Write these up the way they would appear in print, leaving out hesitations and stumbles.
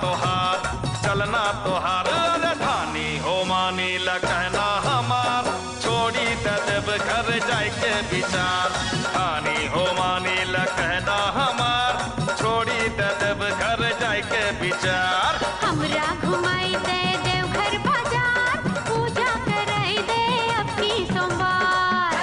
तोहार चलना तोहार धानी हो मानी ला कहना हमार छोड़ी देव घर जाए के विचार धानी हो मानी ला कहना हमार छोड़ी देव घर जाए के विचार हमरा घुमाई दे देवघर बाजार पूजा कराई दे अपनी सोमवार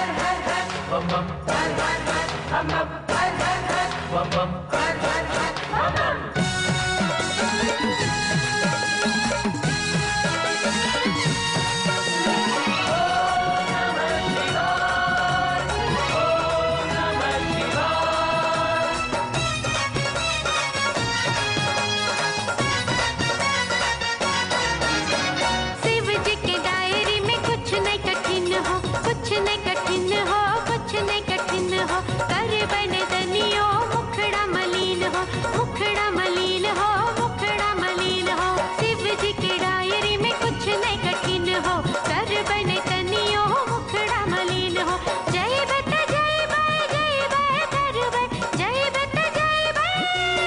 कुछ नहीं कठिन हो कुछ नहीं कठिन हो कर बन दनियो मुखड़ा मलिन हो मुखड़ा मलिन हो मुखड़ा मलिन हो शिव जी के डायरी में कुछ नहीं कठिन हो कर बन दनियो मुखड़ा मलिन हो जय बत जय बाय कर बाय जय बत जय बाय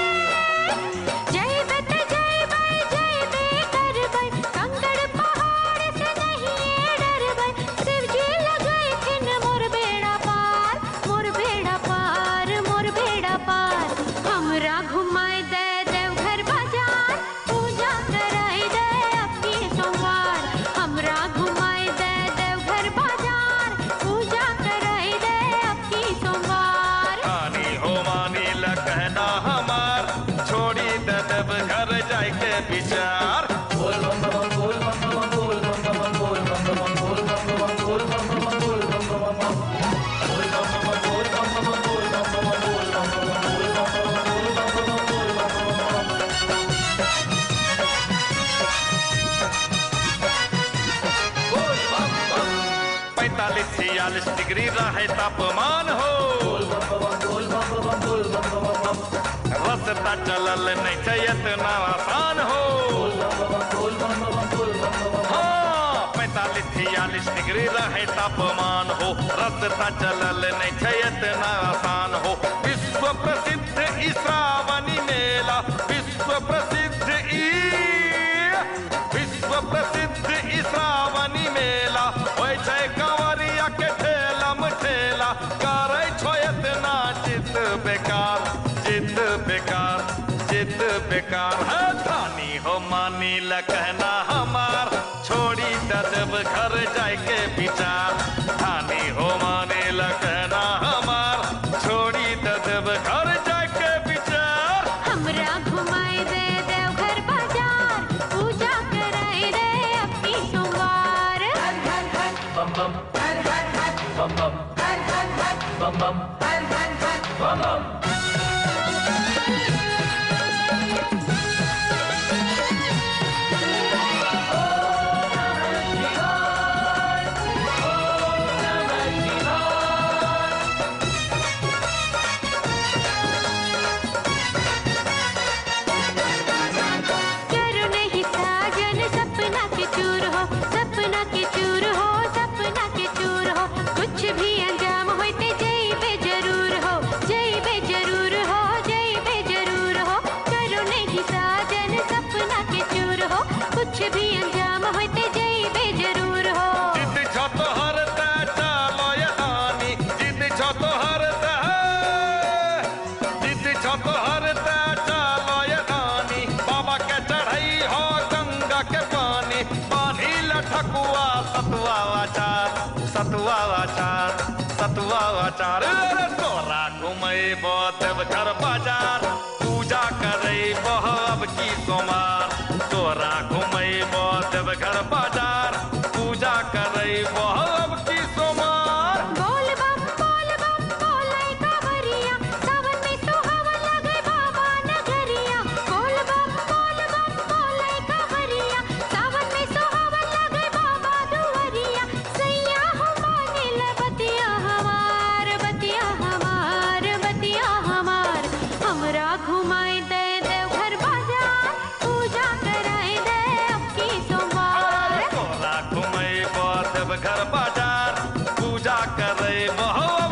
जय बत जय बाय जय बे कर बाय कंकड़ पहाड़ से नहीं डर बाय शिव जी मोर बेड़ा पार मोर बेड़ा पार मोर बेड़ा पार हमरा घुमाई दे देवघर बाजार पूजा कराई दे अपनी सोमवार हमरा घुमाई दे देवघर बाजार पूजा कराई दे अपनी सोमवार धानी हो मानी ला कहना हमार छोड़ी देव घर जाए के विचार छियालीस डिग्री रहे तापमान हो रास्ता चलल नहीं चाहिए ना आसान हो हाँ 45-46 डिग्री रहे तापमान हो रास्ता चलल नहीं चाहिए ना आसान हो विश्व प्रसिद्ध ई श्रावणी मेला विश्व प्रसिद्ध ई श्रावणी मेला होय छै कंवरिया के ठेलम ठेला करे छो इतना जिद बेकार जिद बेकार जिद बेकार है धानी हो मानी ला कहना हमार छोड़ी देव घर जाए के विचार धानी हो मानी ला कहना हमार छोड़ी देव घर जाए के विचार हमरा घुमाई दे देवघर बाजार पूजा कराई दे अपनी सोमवार bum bum bum bum bum bum bum bum कुछ भी अंजाम होते जइबे जरूर हो जइबे जरूर हो जइबे जरूर हो करो नहीं साजन सपना के चूर हो कुछ भी अंजाम होते जइबे जरूर हो जिद छ तोहर ता चलो ये धानी जिद छ तोहर ता जिद छ तोहर ता चलो ये धानी बाबा के चढ़ाई हो गंगा के पानी पानी लठकुआ सतुआ वाचार सतुआ वाचार सतुआ वाचार तोरा घुमैबो देवघर बाजार पूजा करैबो अब की सोमार तोरा घुमैबो देवघर बाजार पूजा करैबो अब की सोमार बोल बम बोलै कांवरिया सावन में सुहावन लगे बाबा नगरिया बोल बम बोलै कांवरिया सावन में सुहावन लगे बाबा दुआरिया सैया हो माने ले बतिया हमार बतिया हमार बतिया हमार हमरा घुमाई दे देवघर बाजार पूजा कराई दे अब की सोमवार तोरा घुमैबो देवघर बाजार पूजा करैबो